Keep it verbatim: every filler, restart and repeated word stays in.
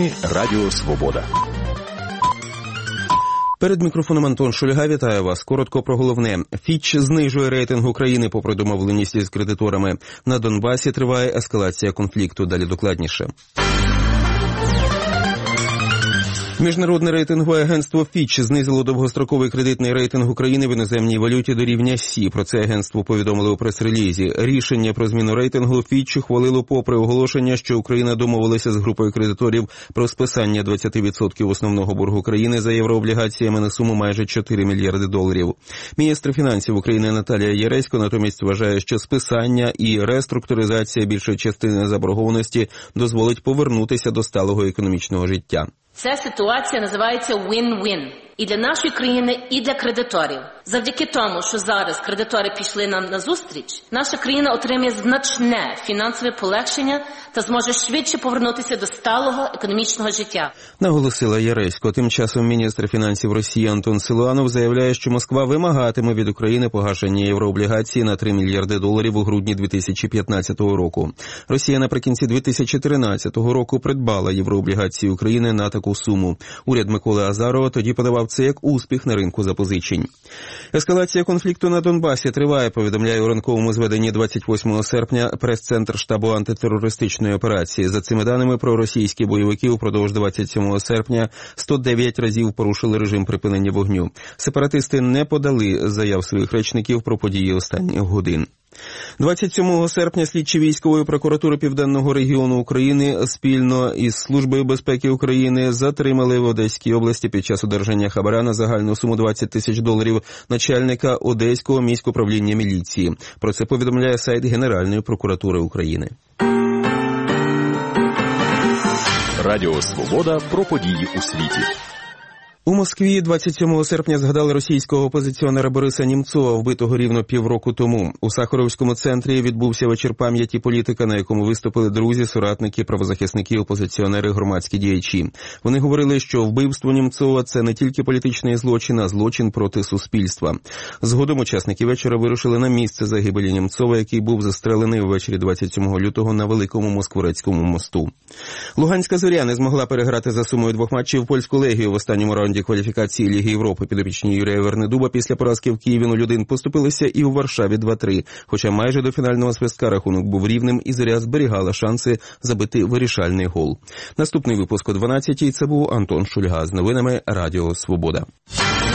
Новини Радіо Свобода. Перед мікрофоном Антон Шульга, вітаю вас. Коротко про головне. Фіч знижує рейтинг України попри домовленість із кредиторами. На Донбасі триває ескалація конфлікту. Далі докладніше. Міжнародне рейтингове агентство Фіч знизило довгостроковий кредитний рейтинг України в іноземній валюті до рівня Сі. Про це агентство повідомило у прес-релізі. Рішення про зміну рейтингу Фіч ухвалило попри оголошення, що Україна домовилася з групою кредиторів про списання двадцять відсотків основного боргу країни за єврооблігаціями на суму майже чотири мільярди доларів. Міністр фінансів України Наталія Яресько натомість вважає, що списання і реструктуризація більшої частини заборгованості дозволить повернутися до сталого економічного життя. Ця ситуація називається win-win. І для нашої країни, і для кредиторів. Завдяки тому, що зараз кредитори пішли нам на зустріч, наша країна отримає значне фінансове полегшення та зможе швидше повернутися до сталого економічного життя. Наголосила Яресько. Тим часом міністр фінансів Росії Антон Силуанов заявляє, що Москва вимагатиме від України погашення єврооблігації на три мільярди доларів у грудні дві тисячі п'ятнадцятого року. Росія наприкінці дві тисячі тринадцятого року придбала єврооблігації України на таку суму. Уряд Миколи Азарова тоді подавав це як успіх на ринку запозичень. Ескалація конфлікту на Донбасі триває, повідомляє у ранковому зведенні двадцять восьмого серпня прес-центр штабу антитерористичної операції. За цими даними, проросійські бойовики упродовж двадцять сьомого серпня сто дев'ять разів порушили режим припинення вогню. Сепаратисти не подали заяв своїх речників про події останніх годин. двадцять сьомого серпня слідчі військової прокуратури Південного регіону України спільно із Службою безпеки України затримали в Одеській області під час одержання хабара на загальну суму двадцять тисяч доларів начальника Одеського міськуправління міліції. Про це повідомляє сайт Генеральної прокуратури України. Радіо Свобода про події у світі. У Москві двадцять сьомого серпня згадали російського опозиціонера Бориса Німцова, вбитого рівно півроку тому. У Сахаровському центрі відбувся вечір пам'яті політика, на якому виступили друзі, соратники, правозахисники, опозиціонери, громадські діячі. Вони говорили, що вбивство Німцова – це не тільки політичний злочин, а злочин проти суспільства. Згодом учасники вечора вирушили на місце загибелі Німцова, який був застрелений ввечері двадцять сьомого лютого на Великому Москворецькому мосту. Луганська «Зоря» не змогла переграти за сумою двох матчів польську «Легію» в останньому раунді кваліфікації Ліги Європи. Підопічні Юрія Вернедуба після поразки в Києві нуль один поступилися і у Варшаві два три. Хоча майже до фінального свистка рахунок був рівним, і «Зоря» зберігала шанси забити вирішальний гол. Наступний випуск о дванадцятій. Це був Антон Шульга з новинами Радіо Свобода.